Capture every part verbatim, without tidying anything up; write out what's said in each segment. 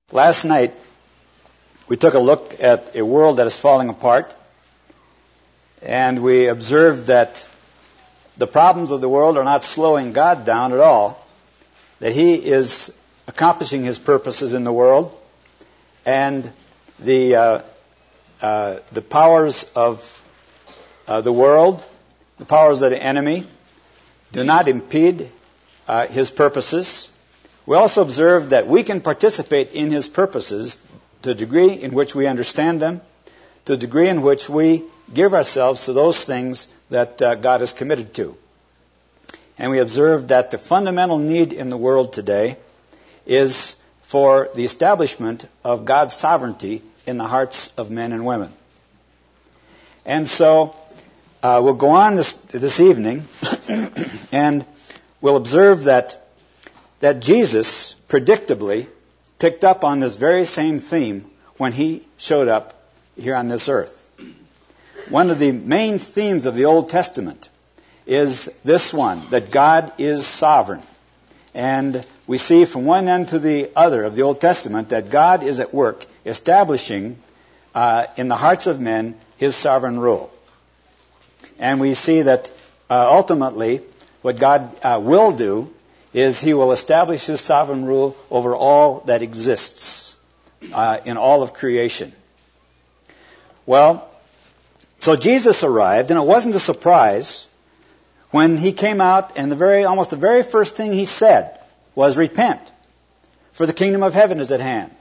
Last night, we took a look at a world that is falling apart, and we observed that the problems of the world are not slowing God down at all, that He is accomplishing His purposes in the world, and the uh, uh, the powers of uh, the world, the powers of the enemy, do not impede uh, His purposes. We also observed that we can participate in His purposes to the degree in which we understand them, to the degree in which we give ourselves to those things that uh, God is committed to. And we observed that the fundamental need in the world today is for the establishment of God's sovereignty in the hearts of men and women. And so uh, we'll go on this, this evening and we'll observe that that Jesus predictably picked up on this very same theme when He showed up here on this earth. One of the main themes of the Old Testament is this one, that God is sovereign. And we see from one end to the other of the Old Testament that God is at work establishing uh, in the hearts of men His sovereign rule. And we see that uh, ultimately what God uh, will do is He will establish His sovereign rule over all that exists uh, in all of creation. Well, so Jesus arrived, and it wasn't a surprise when He came out, and the very almost the very first thing He said was, "Repent, for the kingdom of heaven is at hand."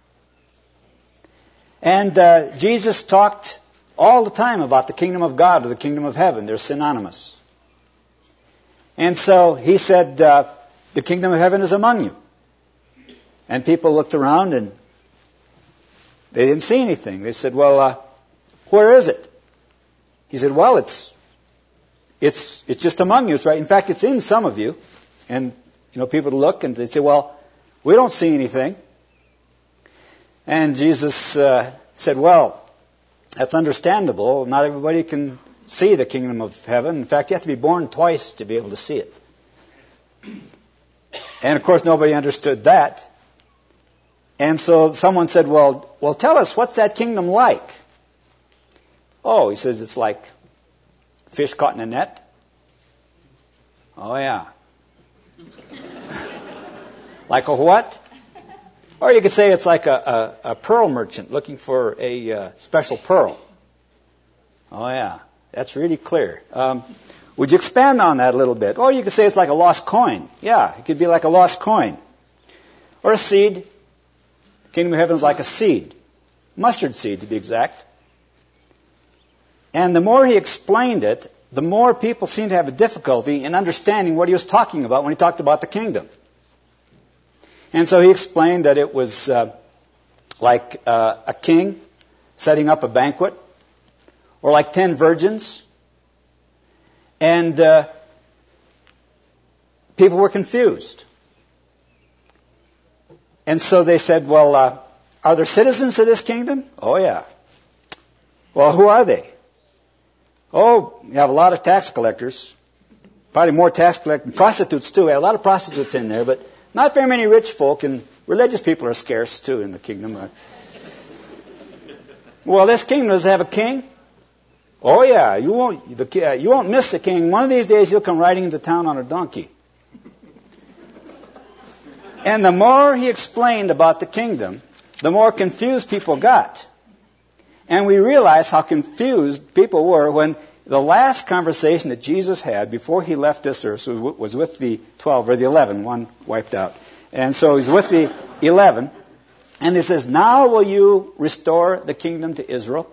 And uh, Jesus talked all the time about the kingdom of God or the kingdom of heaven. They're synonymous. And so He said, uh, the kingdom of heaven is among you. And people looked around and they didn't see anything. They said, well, uh, where is it? He said, well, it's it's it's just among you. It's right. In fact, it's in some of you. And, you know, people look and they say, well, we don't see anything. And Jesus uh, said, well, that's understandable. Not everybody can see the kingdom of heaven. In fact, you have to be born twice to be able to see it. And of course, nobody understood that. And so someone said, well, well, tell us, what's that kingdom like? Oh, he says, it's like fish caught in a net. Oh, yeah. Like a what? Or you could say it's like a, a, a pearl merchant looking for a uh, special pearl. Oh, yeah. That's really clear. Um, would you expand on that a little bit? Or you could say it's like a lost coin. Yeah, it could be like a lost coin. Or a seed. The kingdom of heaven is like a seed. Mustard seed, to be exact. And the more he explained it, the more people seemed to have a difficulty in understanding what he was talking about when he talked about the kingdom. And so he explained that it was uh, like uh, a king setting up a banquet, or like ten virgins. And uh, people were confused. And so they said, well, uh, are there citizens of this kingdom? Oh, yeah. Well, who are they? Oh, you have a lot of tax collectors. Probably more tax collectors. Prostitutes, too. We have a lot of prostitutes in there, but not very many rich folk, and religious people are scarce, too, in the kingdom. Well, this kingdom does have a king. Oh yeah, you won't the, uh, you won't miss the king. One of these days he'll come riding into town on a donkey. And the more he explained about the kingdom, the more confused people got. And we realized how confused people were when the last conversation that Jesus had before He left this earth was with the twelve, or the eleven, one wiped out. And so He's with the eleven, and He says, now will you restore the kingdom to Israel?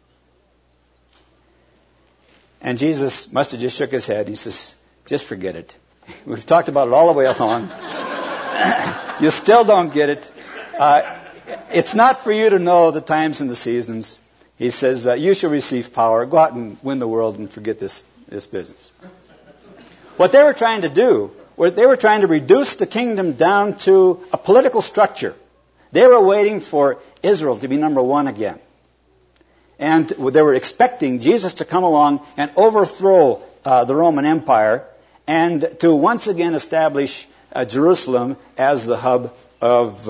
And Jesus must have just shook His head. He says, just forget it. We've talked about it all the way along. You still don't get it. Uh, it's not for you to know the times and the seasons. He says, uh, you shall receive power. Go out and win the world and forget this, this business. What they were trying to do, was they were trying to reduce the kingdom down to a political structure. They were waiting for Israel to be number one again. And they were expecting Jesus to come along and overthrow uh, the Roman Empire and to once again establish uh, Jerusalem as the hub of uh,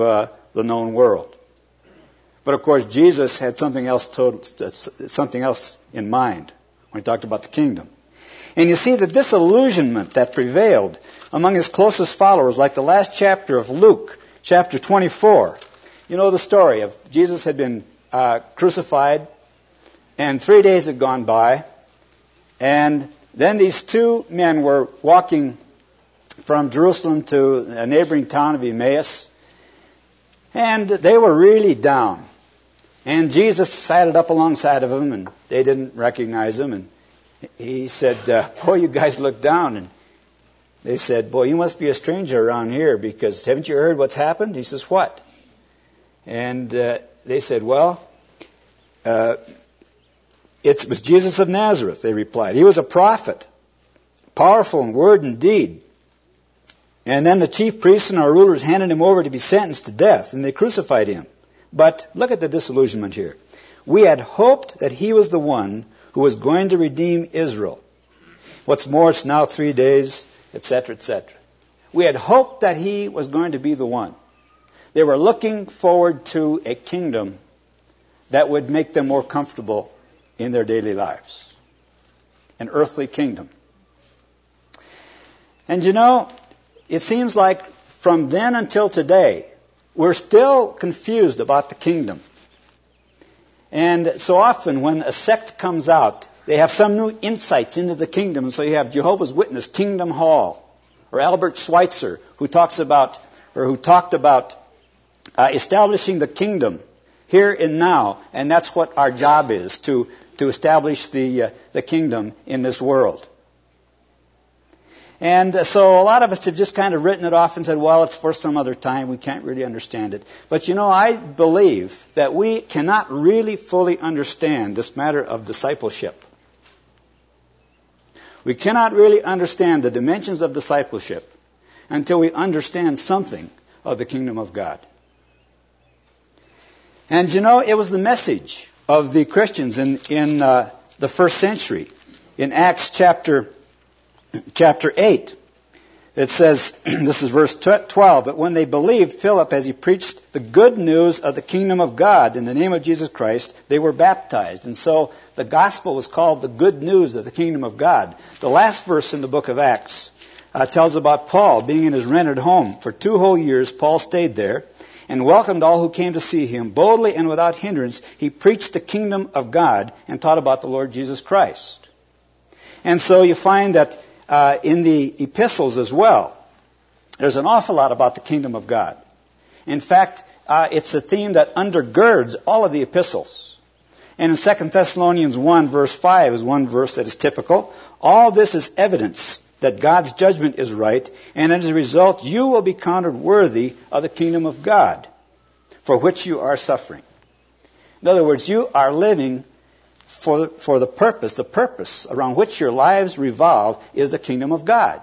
the known world. But of course, Jesus had something else, total, something else in mind when he talked about the kingdom. And you see the disillusionment that prevailed among his closest followers, like the last chapter of Luke, chapter twenty-four. You know the story of Jesus had been uh, crucified, and three days had gone by, and then these two men were walking from Jerusalem to a neighboring town of Emmaus, and they were really down. And Jesus sidled up alongside of them, and they didn't recognize him, and he said, uh, boy, you guys look down. And they said, boy, you must be a stranger around here, because haven't you heard what's happened? He says, what? And uh, they said, well, uh, it was Jesus of Nazareth, they replied. He was a prophet, powerful in word and deed. And then the chief priests and our rulers handed him over to be sentenced to death, and they crucified him. But look at the disillusionment here. We had hoped that he was the one who was going to redeem Israel. What's more, it's now three days, et cetera, et cetera. We had hoped that he was going to be the one. They were looking forward to a kingdom that would make them more comfortable in their daily lives. An earthly kingdom. And you know, it seems like from then until today, we're still confused about the kingdom. And so often when a sect comes out, they have some new insights into the kingdom. And so you have Jehovah's Witness, Kingdom Hall, or Albert Schweitzer, who talks about, or who talked about uh, establishing the kingdom here and now. And that's what our job is, to, to establish the, uh, the kingdom in this world. And so a lot of us have just kind of written it off and said, well, it's for some other time. We can't really understand it. But you know, I believe that we cannot really fully understand this matter of discipleship. We cannot really understand the dimensions of discipleship until we understand something of the kingdom of God. And you know, it was the message of the Christians in, in uh, the first century. In Acts chapter Chapter eight, it says, this is verse twelve, but when they believed Philip as he preached the good news of the kingdom of God in the name of Jesus Christ, they were baptized. And so the gospel was called the good news of the kingdom of God. The last verse in the book of Acts uh, tells about Paul being in his rented home. For two whole years, Paul stayed there and welcomed all who came to see him. Boldly and without hindrance, he preached the kingdom of God and taught about the Lord Jesus Christ. And so you find that Uh, in the epistles as well, there's an awful lot about the kingdom of God. In fact, uh, it's a theme that undergirds all of the epistles. And in Second Thessalonians one, verse five is one verse that is typical. All this is evidence that God's judgment is right, and as a result, you will be counted worthy of the kingdom of God, for which you are suffering. In other words, you are living For, for the purpose, the purpose around which your lives revolve is the kingdom of God.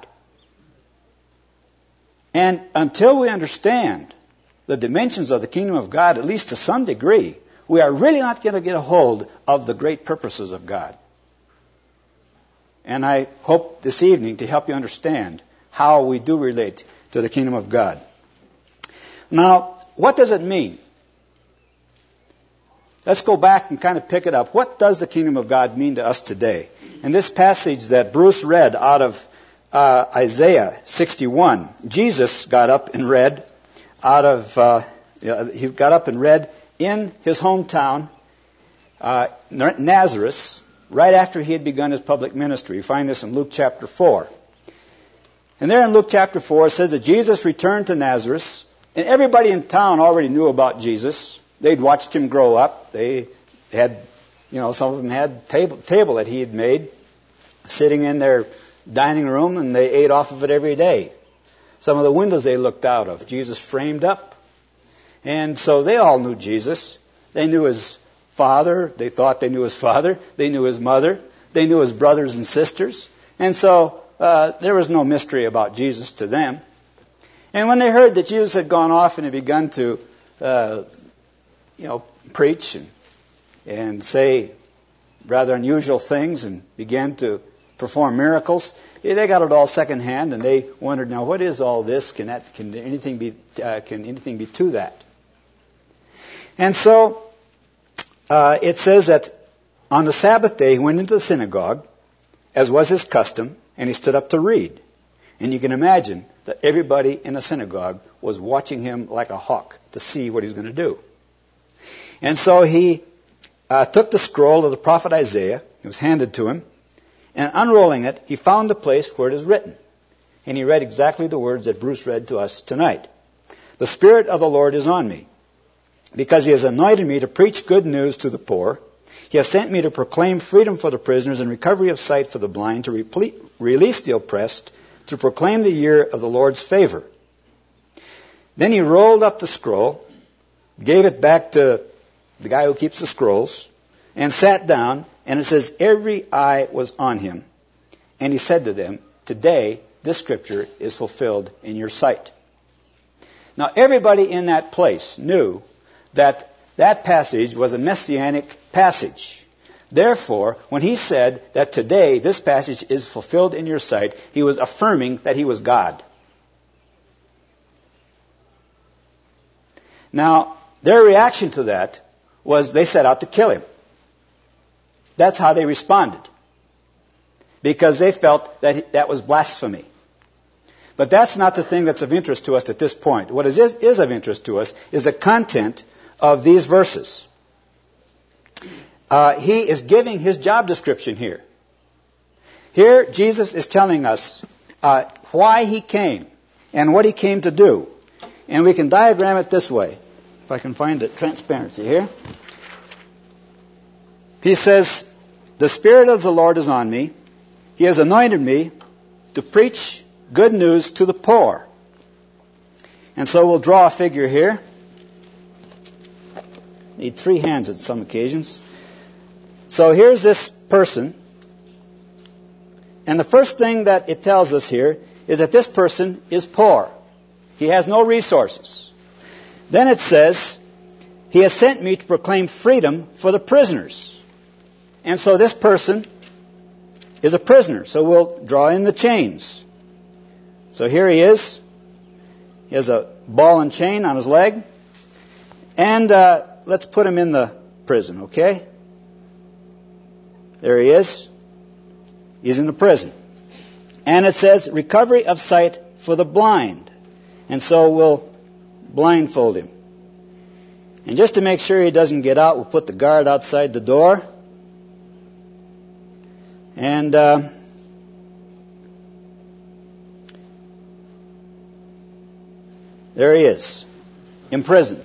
And until we understand the dimensions of the kingdom of God, at least to some degree, we are really not going to get a hold of the great purposes of God. And I hope this evening to help you understand how we do relate to the kingdom of God. Now, what does it mean? Let's go back and kind of pick it up. What does the kingdom of God mean to us today? In this passage that Bruce read out of uh, Isaiah sixty-one, Jesus got up and read out of, uh, he got up and read in his hometown, uh, Nazareth, right after he had begun his public ministry. You find this in Luke chapter four. And there in Luke chapter four, it says that Jesus returned to Nazareth, and everybody in town already knew about Jesus. They'd watched him grow up. They had, you know, some of them had table table that he had made, sitting in their dining room, and they ate off of it every day. Some of the windows they looked out of, Jesus framed up. And so they all knew Jesus. They knew his father. They thought they knew his father. They knew his mother. They knew his brothers and sisters. And so uh, there was no mystery about Jesus to them. And when they heard that Jesus had gone off and had begun to uh, you know, preach and, and say rather unusual things and began to perform miracles, they got it all secondhand, and they wondered, now what is all this? Can that, can anything be, uh, can anything be to that? And so uh, it says that on the Sabbath day he went into the synagogue, as was his custom, and he stood up to read. And you can imagine that everybody in the synagogue was watching him like a hawk to see what he was going to do. And so he uh, took the scroll of the prophet Isaiah. It was handed to him. And unrolling it, he found the place where it is written. And he read exactly the words that Bruce read to us tonight. The Spirit of the Lord is on me, because he has anointed me to preach good news to the poor. He has sent me to proclaim freedom for the prisoners and recovery of sight for the blind, to reple- release the oppressed, to proclaim the year of the Lord's favor. Then he rolled up the scroll, gave it back to the guy who keeps the scrolls, and sat down, and it says, every eye was on him. And he said to them, today this scripture is fulfilled in your sight. Now everybody in that place knew that that passage was a messianic passage. Therefore, when he said that today this passage is fulfilled in your sight, he was affirming that he was God. Now, their reaction to that was they set out to kill him. That's how they responded, because they felt that that was blasphemy. But that's not the thing that's of interest to us at this point. What is, is of interest to us is the content of these verses. Uh, he is giving his job description here. Here, Jesus is telling us uh, why he came and what he came to do. And we can diagram it this way, if I can find the transparency here. He says, the Spirit of the Lord is on me. He has anointed me to preach good news to the poor. And so we'll draw a figure here. Need three hands at some occasions. So here's this person. And the first thing that it tells us here is that this person is poor. He has no resources. Then it says, he has sent me to proclaim freedom for the prisoners. And so this person is a prisoner. So we'll draw in the chains. So here he is. He has a ball and chain on his leg. And uh, let's put him in the prison, okay? There he is. He's in the prison. And it says, recovery of sight for the blind. And so we'll blindfold him. And just to make sure he doesn't get out, we'll put the guard outside the door. And uh, there he is, imprisoned.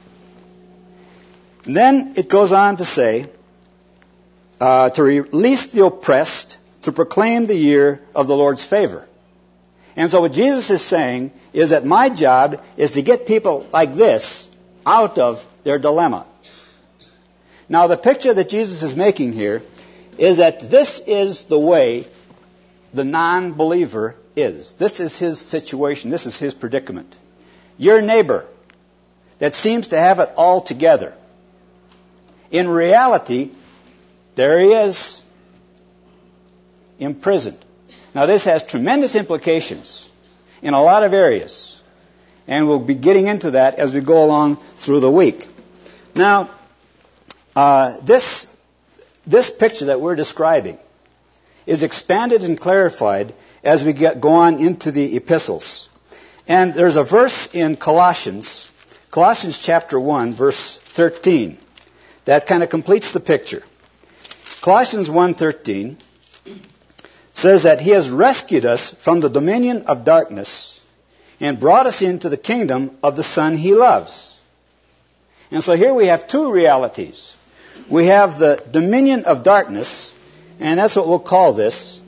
And then it goes on to say, uh, to release the oppressed, to proclaim the year of the Lord's favor. And so what Jesus is saying is that my job is to get people like this out of their dilemma. Now the picture that Jesus is making here is that this is the way the non-believer is. This is his situation. This is his predicament. Your neighbor that seems to have it all together. In reality, there he is, imprisoned. Now this has tremendous implications in a lot of areas. And we'll be getting into that as we go along through the week. Now, uh, this, this picture that we're describing is expanded and clarified as we get, go on into the epistles. And there's a verse in Colossians, Colossians chapter one, verse thirteen, that kind of completes the picture. Colossians one thirteen says that he has rescued us from the dominion of darkness and brought us into the kingdom of the Son he loves. And so here we have two realities. We have the dominion of darkness, and that's what we'll call this.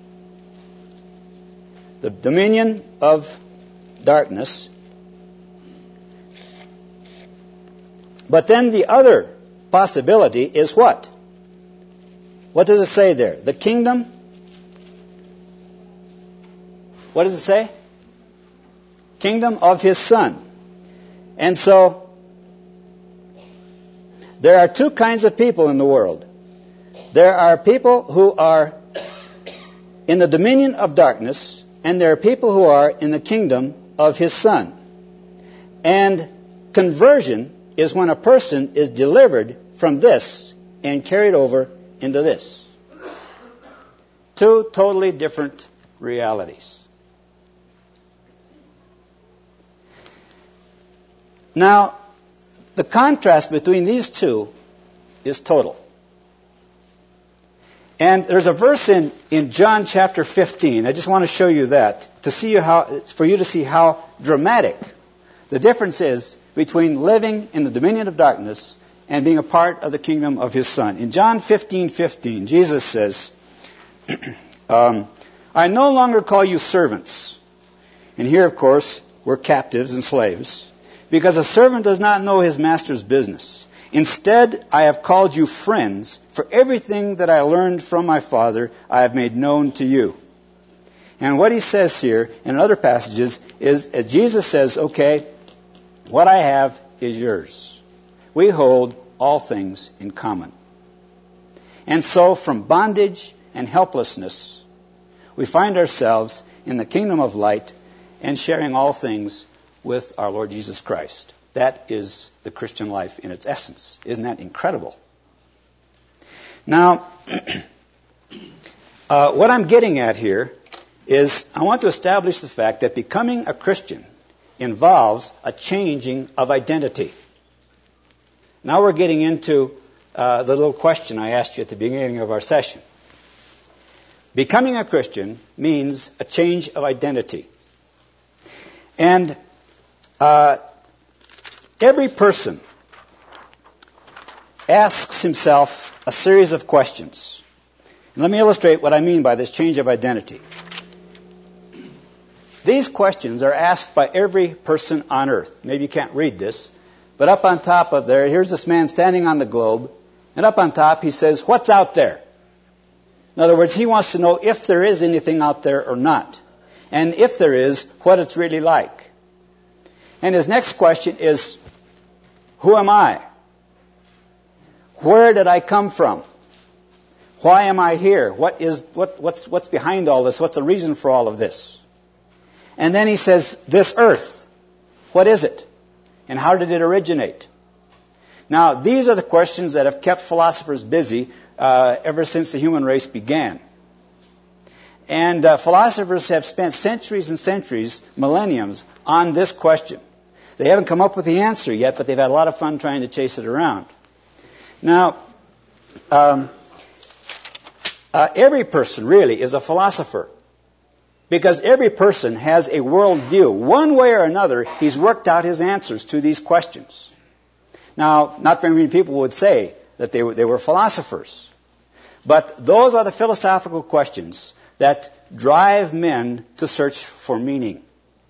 The dominion of darkness. But then the other possibility is what? What does it say there? The kingdom? What does it say? Kingdom of his Son. And so, there are two kinds of people in the world. There are people who are in the dominion of darkness, and there are people who are in the kingdom of his Son. And conversion is when a person is delivered from this and carried over into this. Two totally different realities. Now, the contrast between these two is total. And there's a verse in, in John chapter fifteen. I just want to show you that to see how, for you to see how dramatic the difference is between living in the dominion of darkness and being a part of the kingdom of His Son. In John fifteen fifteen, Jesus says, um, I no longer call you servants. And here, of course, we're captives and slaves, because a servant does not know his master's business. Instead, I have called you friends, for everything that I learned from my Father I have made known to you. And what he says here in other passages is, as Jesus says, okay, what I have is yours. We hold all things in common. And so from bondage and helplessness, we find ourselves in the kingdom of light and sharing all things with our Lord Jesus Christ. That is the Christian life in its essence. Isn't that incredible? Now, uh, what I'm getting at here is I want to establish the fact that becoming a Christian involves a changing of identity. Now we're getting into uh, the little question I asked you at the beginning of our session. Becoming a Christian means a change of identity. And uh, every person asks himself a series of questions. And let me illustrate what I mean by this change of identity. These questions are asked by every person on earth. Maybe you can't read this, but up on top of there, here's this man standing on the globe, and up on top he says, what's out there? In other words, he wants to know if there is anything out there or not. And if there is, what it's really like. And his next question is, who am I? Where did I come from? Why am I here? What is what, what's what's behind all this? What's the reason for all of this? And then he says, this earth, what is it? And how did it originate? Now, these are the questions that have kept philosophers busy uh, ever since the human race began. And uh, philosophers have spent centuries and centuries, millenniums, on this question. They haven't come up with the answer yet, but they've had a lot of fun trying to chase it around. Now, um, uh, every person really is a philosopher, because every person has a worldview. One way or another, he's worked out his answers to these questions. Now, not very many people would say that they were, they were philosophers, but those are the philosophical questions that drive men to search for meaning.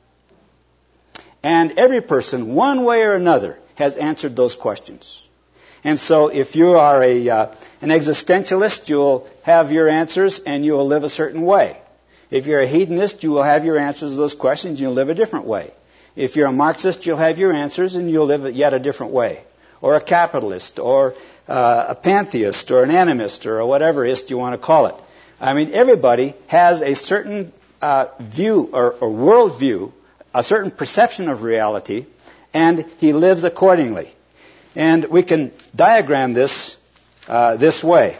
And every person, one way or another, has answered those questions. And so if you are a uh, an existentialist, you'll have your answers and you will live a certain way. If you're a hedonist, you will have your answers to those questions and you'll live a different way. If you're a Marxist, you'll have your answers and you'll live yet a different way. Or a capitalist, or uh, a pantheist, or an animist, or whatever ist you want to call it. I mean, everybody has a certain uh, view or, or worldview, a certain perception of reality, and he lives accordingly. And we can diagram this uh, this way.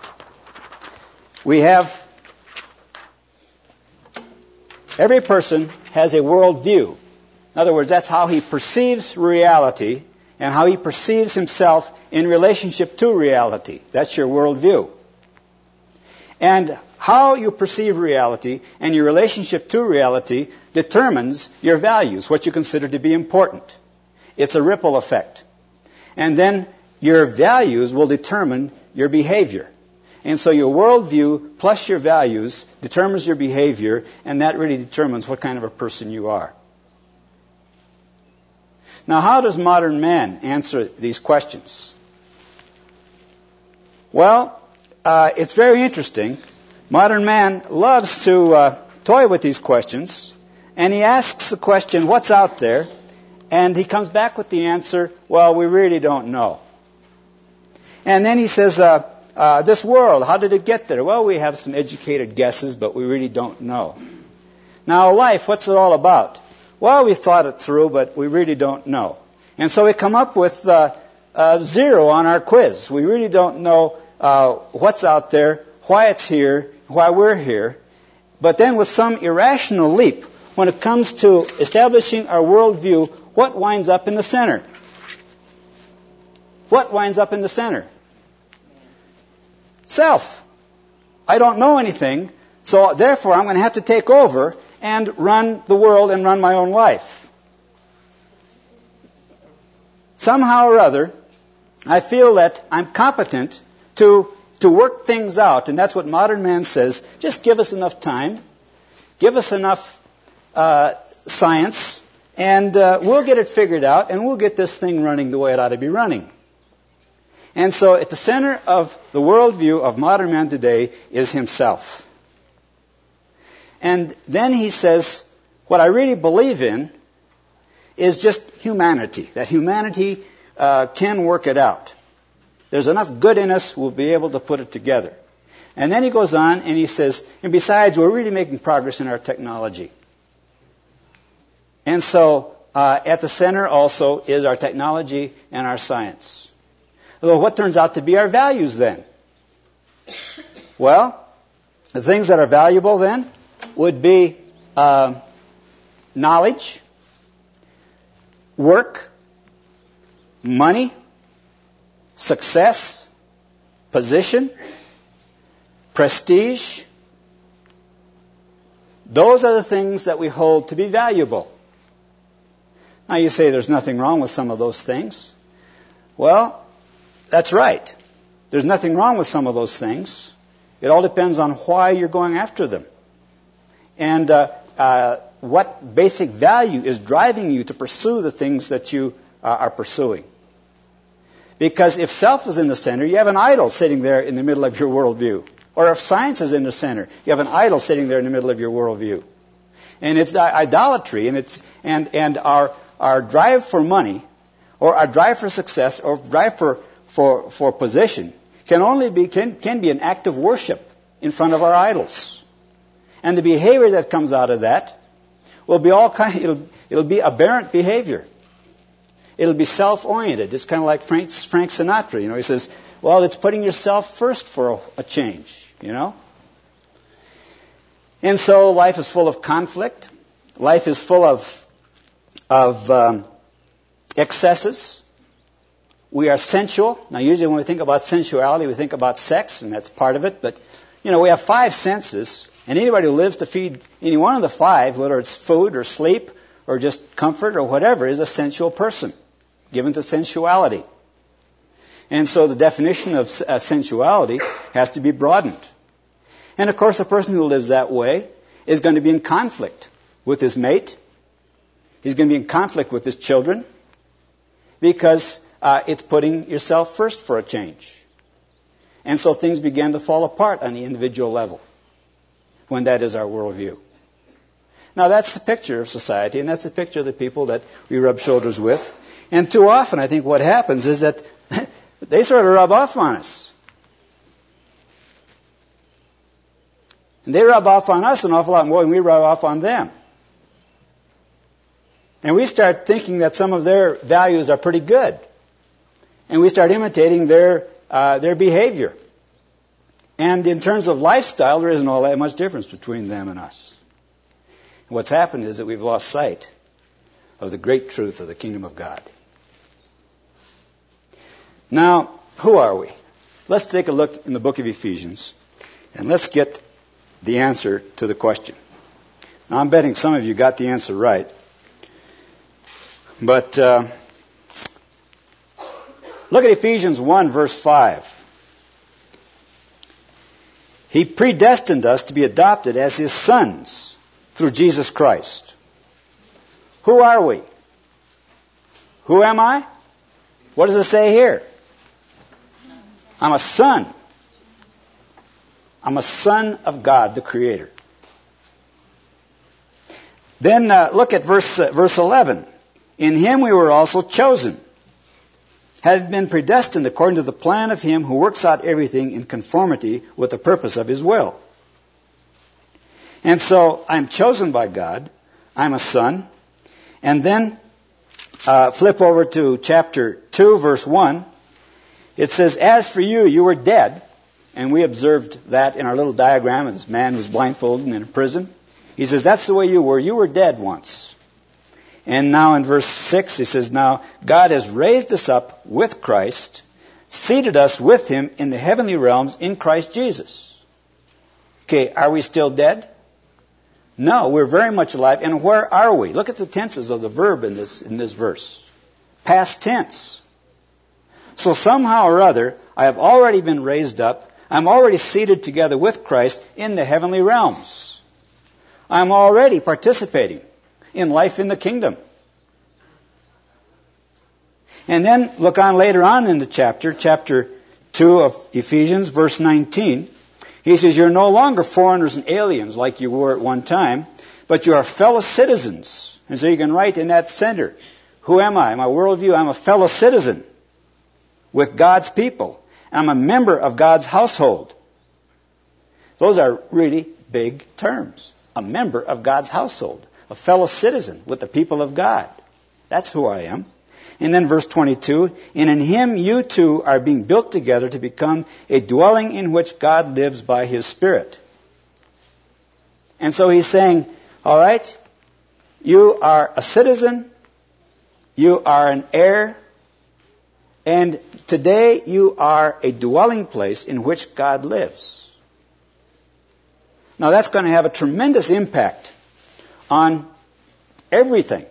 We have, every person has a worldview. In other words, that's how he perceives reality and how he perceives himself in relationship to reality. That's your worldview. And how you perceive reality and your relationship to reality determines your values, what you consider to be important. It's a ripple effect. And then your values will determine your behavior. And so your worldview plus your values determines your behavior, and that really determines what kind of a person you are. Now, how does modern man answer these questions? Well, uh, it's very interesting. Modern man loves to uh, toy with these questions, and he asks the question, what's out there? And he comes back with the answer, well, we really don't know. And then he says, uh, uh, this world, how did it get there? Well, we have some educated guesses, but we really don't know. Now, life, what's it all about? Well, we thought it through, but we really don't know. And so we come up with uh, uh, zero on our quiz. We really don't know uh, what's out there, why it's here, why we're here. But then with some irrational leap, when it comes to establishing our worldview, what winds up in the center? What winds up in the center? Self. I don't know anything, so therefore I'm going to have to take over and run the world and run my own life. Somehow or other, I feel that I'm competent to, to work things out, and that's what modern man says. Just give us enough time, give us enough uh, science, and uh, we'll get it figured out, and we'll get this thing running the way it ought to be running. And so at the center of the worldview of modern man today is himself. And then he says, what I really believe in is just humanity, that humanity uh, can work it out. There's enough good in us, we'll be able to put it together. And then he goes on and he says, and besides, we're really making progress in our technology. And so uh, at the center also is our technology and our science. Well, what turns out to be our values then? Well, the things that are valuable then would be uh, knowledge, work, money, success, position, prestige. Those are the things that we hold to be valuable. Now you say there's nothing wrong with some of those things. Well, that's right. There's nothing wrong with some of those things. It all depends on why you're going after them. And uh, uh, what basic value is driving you to pursue the things that you uh, are pursuing. Because if self is in the center, you have an idol sitting there in the middle of your worldview. Or if science is in the center, you have an idol sitting there in the middle of your worldview. And it's idolatry, and it's and and our our drive for money, or our drive for success, or drive for For, for position can only be can, can be an act of worship in front of our idols, and the behavior that comes out of that will be all kind. It'll, it'll be aberrant behavior. It'll be self-oriented. It's kind of like Frank, Frank Sinatra. You know, he says, "Well, it's putting yourself first for a, a change." You know, and so life is full of conflict. Life is full of of um, excesses. We are sensual. Now, usually when we think about sensuality, we think about sex, and that's part of it. But, you know, we have five senses, and anybody who lives to feed any one of the five, whether it's food or sleep or just comfort or whatever, is a sensual person, given to sensuality. And so the definition of uh, sensuality has to be broadened. And, of course, a person who lives that way is going to be in conflict with his mate. He's going to be in conflict with his children, because Uh, it's putting yourself first for a change. And so things begin to fall apart on the individual level when that is our worldview. Now that's the picture of society, and that's the picture of the people that we rub shoulders with. And too often I think what happens is that they sort of rub off on us. And they rub off on us an awful lot more than we rub off on them. And we start thinking that some of their values are pretty good. And we start imitating their uh, their behavior. And in terms of lifestyle, there isn't all that much difference between them and us. And what's happened is that we've lost sight of the great truth of the kingdom of God. Now, who are we? Let's take a look in the book of Ephesians, and let's get the answer to the question. Now, I'm betting some of you got the answer right. But Uh, look at Ephesians one, verse five. He predestined us to be adopted as His sons through Jesus Christ. Who are we? Who am I? What does it say here? I'm a son. I'm a son of God, the Creator. Then uh, look at verse uh, verse eleven. In Him we were also chosen, had been predestined according to the plan of Him who works out everything in conformity with the purpose of His will. And so I'm chosen by God. I'm a son. And then uh, flip over to chapter two, verse one. It says, as for you, you were dead. And we observed that in our little diagram of this man who's blindfolded and in a prison. He says, that's the way you were. You were dead once. And now in verse six, he says, now God has raised us up with Christ, seated us with him in the heavenly realms in Christ Jesus. Okay, are we still dead? No, we're very much alive. And where are we? Look at the tenses of the verb in this, in this verse. Past tense. So somehow or other, I have already been raised up. I'm already seated together with Christ in the heavenly realms. I'm already participating in life in the kingdom. And then look on later on in the chapter, chapter two of Ephesians, verse nineteen. He says, you're no longer foreigners and aliens like you were at one time, but you are fellow citizens. And so you can write in that center, who am I? My worldview, I'm a fellow citizen with God's people. I'm a member of God's household. Those are really big terms. A member of God's household. A fellow citizen with the people of God. That's who I am. And then verse twenty-two, and in him you two are being built together to become a dwelling in which God lives by his Spirit. And so he's saying, all right, you are a citizen, you are an heir, and today you are a dwelling place in which God lives. Now that's going to have a tremendous impact on everything.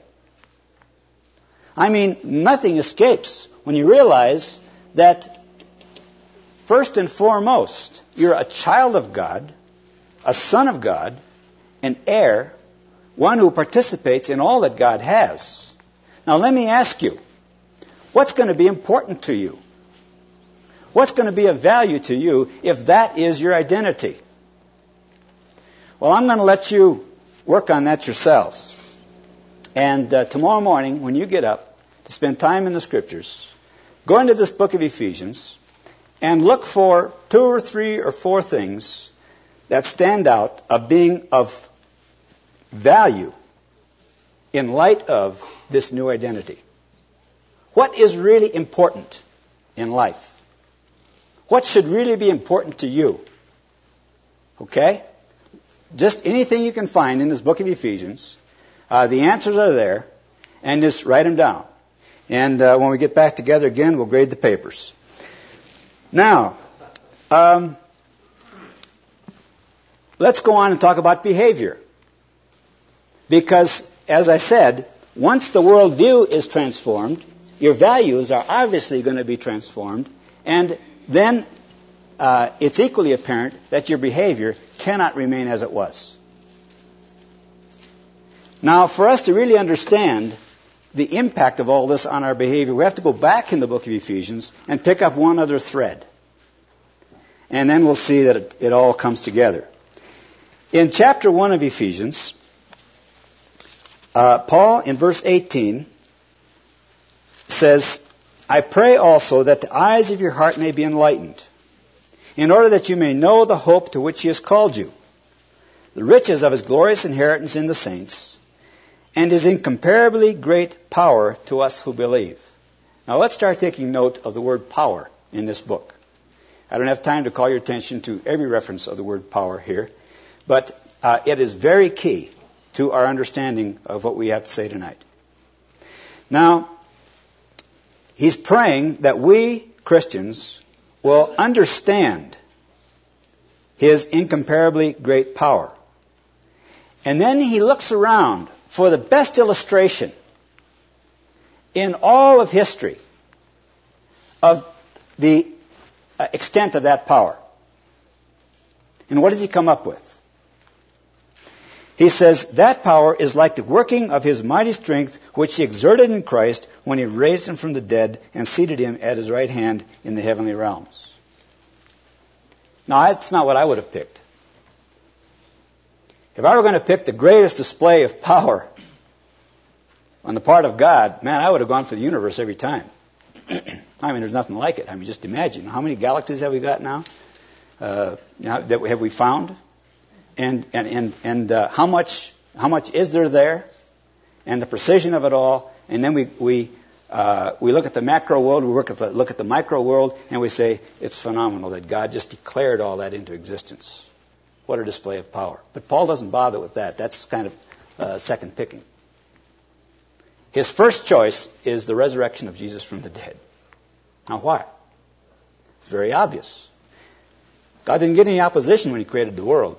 I mean, nothing escapes when you realize that first and foremost, you're a child of God, a son of God, an heir, one who participates in all that God has. Now let me ask you, what's going to be important to you? What's going to be of value to you if that is your identity? Well, I'm going to let you work on that yourselves. And uh, tomorrow morning, when you get up to spend time in the Scriptures, go into this book of Ephesians and look for two or three or four things that stand out of being of value in light of this new identity. What is really important in life? What should really be important to you? Okay? Just anything you can find in this book of Ephesians. Uh, the answers are there. And just write them down. And uh, when we get back together again, we'll grade the papers. Now, um, let's go on and talk about behavior. Because, as I said, once the worldview is transformed, your values are obviously going to be transformed, and then uh, it's equally apparent that your behavior cannot remain as it was. Now, for us to really understand the impact of all this on our behavior, we have to go back in the book of Ephesians and pick up one other thread. And then we'll see that it, it all comes together. In chapter one of Ephesians, uh, Paul, in verse eighteen, says, I pray also that the eyes of your heart may be enlightened, in order that you may know the hope to which he has called you, the riches of his glorious inheritance in the saints, and his incomparably great power to us who believe. Now let's start taking note of the word power in this book. I don't have time to call your attention to every reference of the word power here, but uh, it is very key to our understanding of what we have to say tonight. Now, he's praying that we Christians will understand his incomparably great power. And then he looks around for the best illustration in all of history of the extent of that power. And what does he come up with? He says, that power is like the working of his mighty strength, which he exerted in Christ when he raised him from the dead and seated him at his right hand in the heavenly realms. Now, that's not what I would have picked. If I were going to pick the greatest display of power on the part of God, man, I would have gone for the universe every time. I mean, there's nothing like it. I mean, just imagine. How many galaxies have we got now? Uh, now that have we found? And and and and uh, how much how much is there there? and the precision of it all, and then we we uh, we look at the macro world, we work at the, look at the micro world, and we say it's phenomenal that God just declared all that into existence. What a display of power! But Paul doesn't bother with that. That's kind of uh, second picking. His first choice is the resurrection of Jesus from the dead. Now, why? It's very obvious. God didn't get any opposition when He created the world.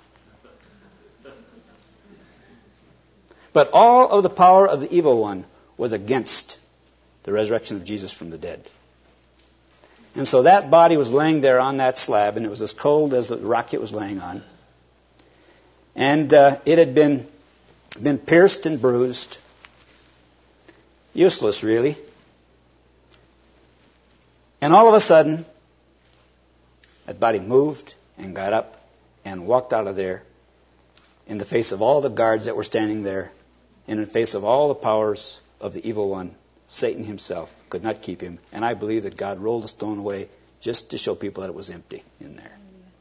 But all of the power of the evil one was against the resurrection of Jesus from the dead. And so that body was laying there on that slab, and it was as cold as the rock it was laying on. And uh, it had been, been pierced and bruised. Useless, really. And all of a sudden, that body moved and got up and walked out of there in the face of all the guards that were standing there, and in the face of all the powers of the evil one. Satan himself could not keep him. And I believe that God rolled the stone away just to show people that it was empty in there.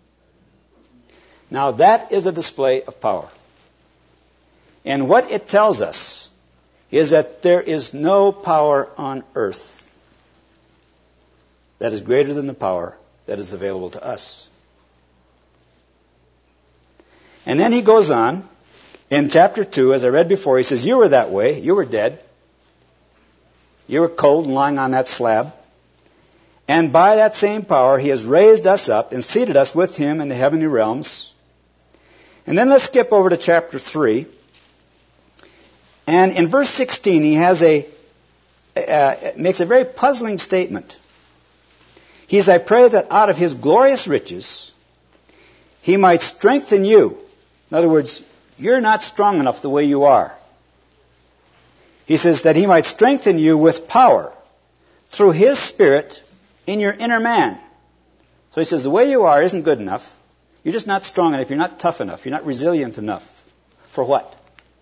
Now that is a display of power. And what it tells us is that there is no power on earth that is greater than the power that is available to us. And then he goes on in chapter two, as I read before, he says, you were that way, you were dead. You were cold and lying on that slab. And by that same power, He has raised us up and seated us with Him in the heavenly realms. And then let's skip over to chapter three. And in verse sixteen, he has a, uh, makes a very puzzling statement. He says, I pray that out of His glorious riches, He might strengthen you. In other words, you're not strong enough the way you are. He says that He might strengthen you with power through His Spirit in your inner man. So he says the way you are isn't good enough. You're just not strong enough. You're not tough enough. You're not resilient enough. For what?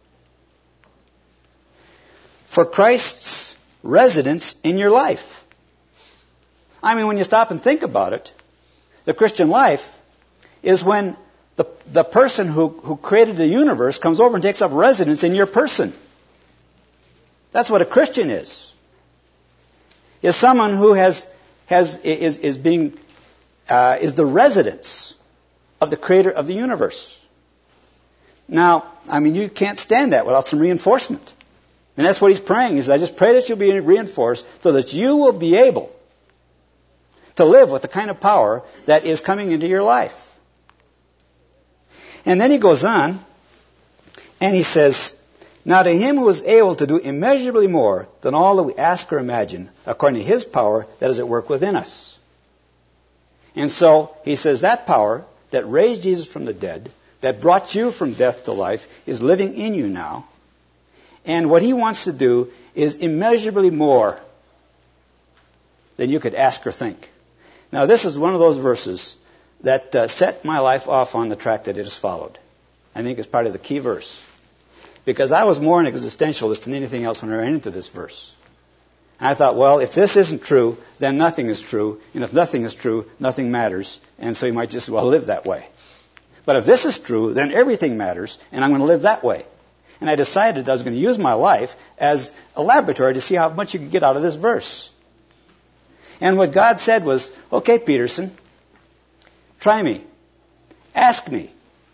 For Christ's residence in your life. I mean, when you stop and think about it, the Christian life is when the, the person who, who created the universe comes over and takes up residence in your person. That's what a Christian is. Is someone who has has is is being uh, is the residence of the Creator of the universe. Now, I mean, you can't stand that without some reinforcement, and that's what he's praying. He says, "I just pray that you'll be reinforced, so that you will be able to live with the kind of power that is coming into your life." And then he goes on, and he says, now to Him who is able to do immeasurably more than all that we ask or imagine, according to His power that is at work within us. And so he says that power that raised Jesus from the dead, that brought you from death to life, is living in you now. And what He wants to do is immeasurably more than you could ask or think. Now this is one of those verses that uh, set my life off on the track that it has followed. I think it's part of the key verse. Because I was more an existentialist than anything else when I ran into this verse. And I thought, well, if this isn't true, then nothing is true. And if nothing is true, nothing matters. And so you might just as well live that way. But if this is true, then everything matters, and I'm going to live that way. And I decided I was going to use my life as a laboratory to see how much you could get out of this verse. And what God said was, okay, Peterson, try me. Ask me.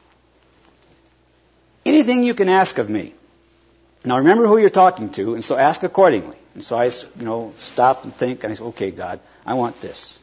Anything you can ask of me. Now remember who you're talking to, and so ask accordingly. And so I, you know, stop and think, and I say, okay, God, I want this.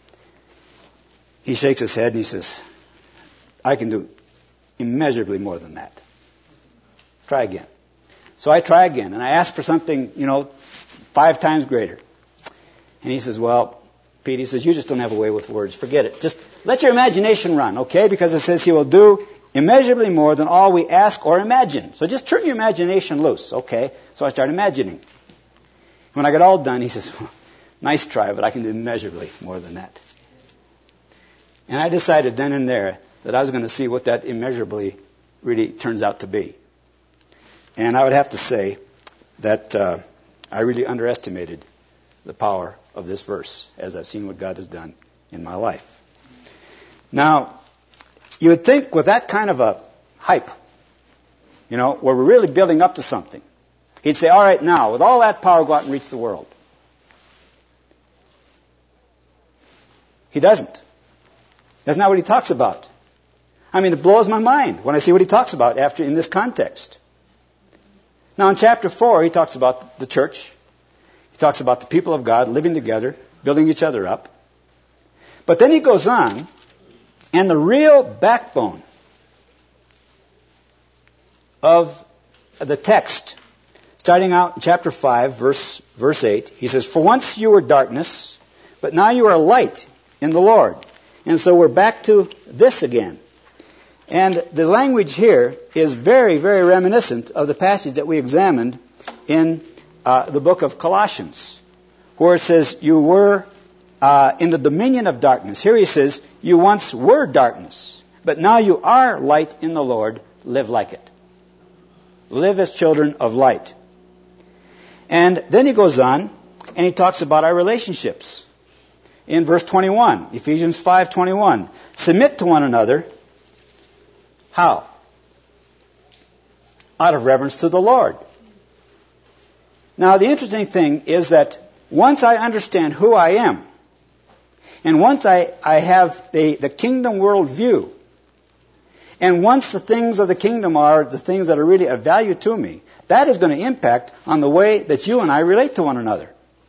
He shakes his head and he says, I can do immeasurably more than that. Try again. So I try again, and I ask for something, you know, five times greater. And he says, well, Pete, he says, you just don't have a way with words. Forget it. Just let your imagination run, okay? Because it says He will do immeasurably more than all we ask or imagine. So just turn your imagination loose, okay? So I start imagining. When I got all done, he says, well, nice try, but I can do immeasurably more than that. And I decided then and there that I was going to see what that immeasurably really turns out to be. And I would have to say that uh, I really underestimated the power of this verse as I've seen what God has done in my life. Now, you would think with that kind of a hype, you know, where we're really building up to something, He'd say, all right, now, with all that power, go out and reach the world. He doesn't. That's not what he talks about. I mean, it blows my mind when I see what he talks about after in this context. Now, in chapter four, he talks about the church. He talks about the people of God living together, building each other up. But then he goes on, and the real backbone of the text, starting out in chapter five, verse, verse eight, he says, "For once you were darkness, but now you are light in the Lord." And so we're back to this again. And the language here is very, very reminiscent of the passage that we examined in uh, the book of Colossians, where it says, you were uh, in the dominion of darkness. Here he says, you once were darkness, but now you are light in the Lord. Live like it. Live as children of light. And then he goes on, and he talks about our relationships. In verse twenty-one, Ephesians five twenty-one, submit to one another. How? Out of reverence to the Lord. Now, the interesting thing is that once I understand who I am, and once I, I have the, the kingdom world view, and once the things of the kingdom are the things that are really of value to me, that is going to impact on the way that you and I relate to one another.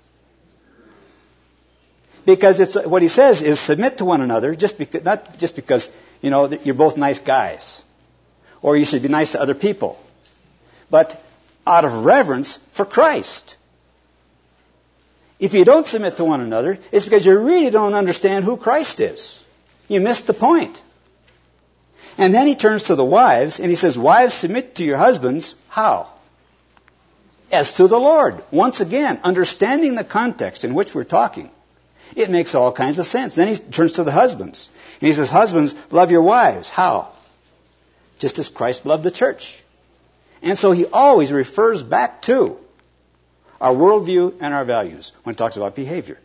Because it's what he says is submit to one another, just because, not just because, you know, you're both nice guys, or you should be nice to other people, but out of reverence for Christ. If you don't submit to one another, it's because you really don't understand who Christ is. You missed the point. And then he turns to the wives, and he says, wives, submit to your husbands. How? As to the Lord. Once again, understanding the context in which we're talking, it makes all kinds of sense. Then he turns to the husbands. And he says, husbands, love your wives. How? Just as Christ loved the church. And so he always refers back to our worldview and our values when he talks about behavior.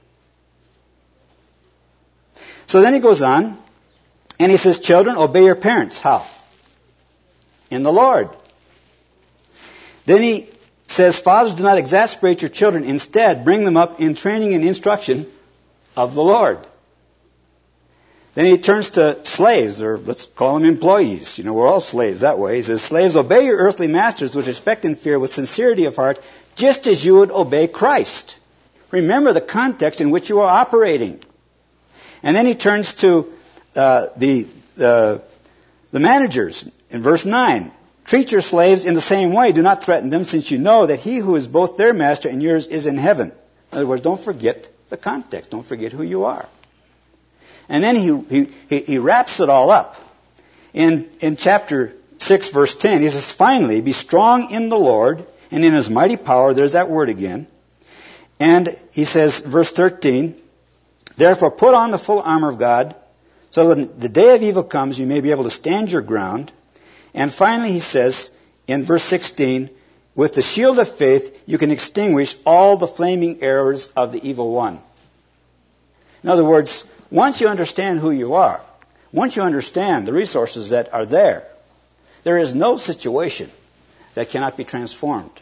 So then he goes on, and he says, children, obey your parents. How? In the Lord. Then he says, fathers, do not exasperate your children. Instead, bring them up in training and instruction of the Lord. Then he turns to slaves, or let's call them employees. You know, we're all slaves that way. He says, slaves, obey your earthly masters with respect and fear, with sincerity of heart, just as you would obey Christ. Remember the context in which you are operating. And then he turns to uh, the, uh, the managers in verse nine. Treat your slaves in the same way. Do not threaten them, since you know that he who is both their master and yours is in heaven. In other words, don't forget the context. Don't forget who you are. And then he, he, he wraps it all up. In, in chapter six, verse ten, he says, finally, be strong in the Lord and in his mighty power. There's that word again. And he says, verse thirteen, therefore put on the full armor of God, so that when the day of evil comes, you may be able to stand your ground. And finally, he says, in verse sixteen, with the shield of faith, you can extinguish all the flaming arrows of the evil one. In other words, once you understand who you are, once you understand the resources that are there, there is no situation that cannot be transformed.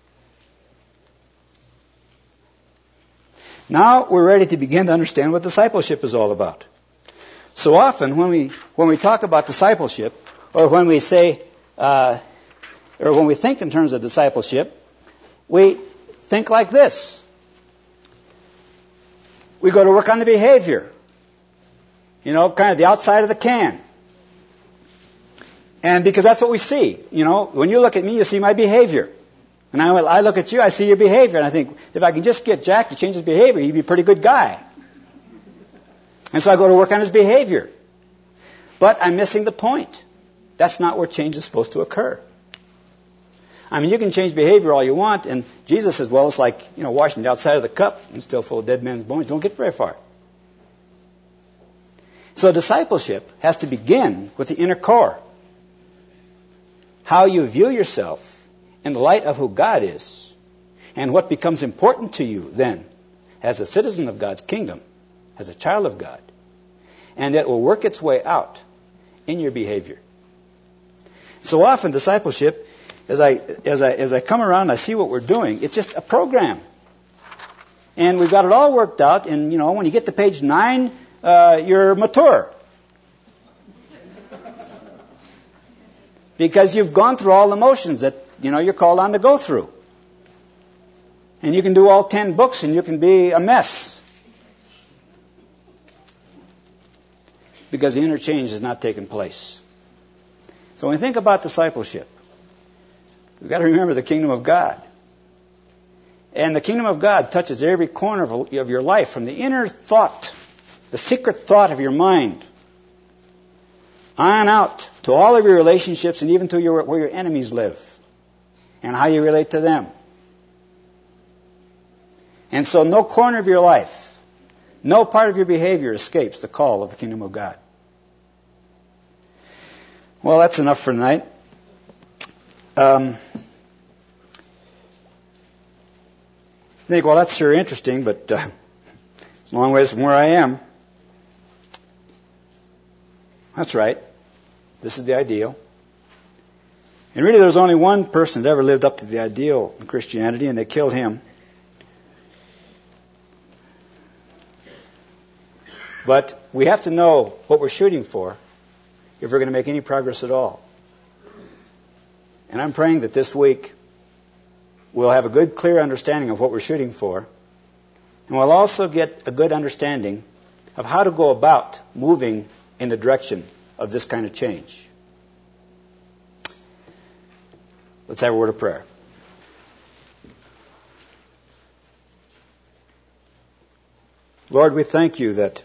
Now we're ready to begin to understand what discipleship is all about. So often when we when we talk about discipleship, or when we say, uh, or when we think in terms of discipleship, we think like this. We go to work on the behavior. You know, kind of the outside of the can. And because that's what we see. You know, when you look at me, you see my behavior. And I, I look at you, I see your behavior. And I think, if I can just get Jack to change his behavior, he'd be a pretty good guy. And so I go to work on his behavior. But I'm missing the point. That's not where change is supposed to occur. I mean, you can change behavior all you want. And Jesus says, well, it's like, you know, washing the outside of the cup and still full of dead men's bones. Don't get very far. So discipleship has to begin with the inner core. How you view yourself in the light of who God is, and what becomes important to you then as a citizen of God's kingdom, as a child of God. And that will work its way out in your behavior. So often discipleship as I as I as I come around and I see what we're doing, it's just a program. And we've got it all worked out, and you know, when you get to page nine, uh, you're mature. Because you've gone through all the motions that, you know, you're called on to go through. And you can do all ten books and you can be a mess. Because the interchange has not taken place. So when we think about discipleship, we've got to remember the kingdom of God. And the kingdom of God touches every corner of your life, from the inner thought, the secret thought of your mind, on out to all of your relationships and even to your, where your enemies live and how you relate to them. And so no corner of your life, no part of your behavior escapes the call of the kingdom of God. Well, that's enough for tonight. Um, I think, well, that's sure interesting, but uh, it's a long ways from where I am. That's right. This is the ideal. And really, there's only one person that ever lived up to the ideal in Christianity, and they killed him. But we have to know what we're shooting for if we're going to make any progress at all. And I'm praying that this week we'll have a good, clear understanding of what we're shooting for. And we'll also get a good understanding of how to go about moving in the direction of this kind of change. Let's have a word of prayer. Lord, we thank you that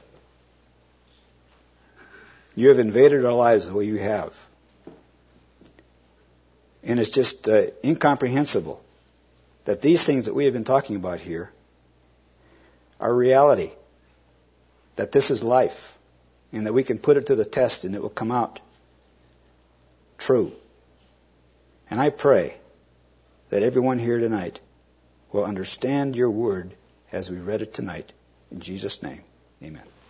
you have invaded our lives the way you have. And it's just uh, incomprehensible that these things that we have been talking about here are reality, that this is life, and that we can put it to the test and it will come out true. And I pray that everyone here tonight will understand your word as we read it tonight. In Jesus' name, amen.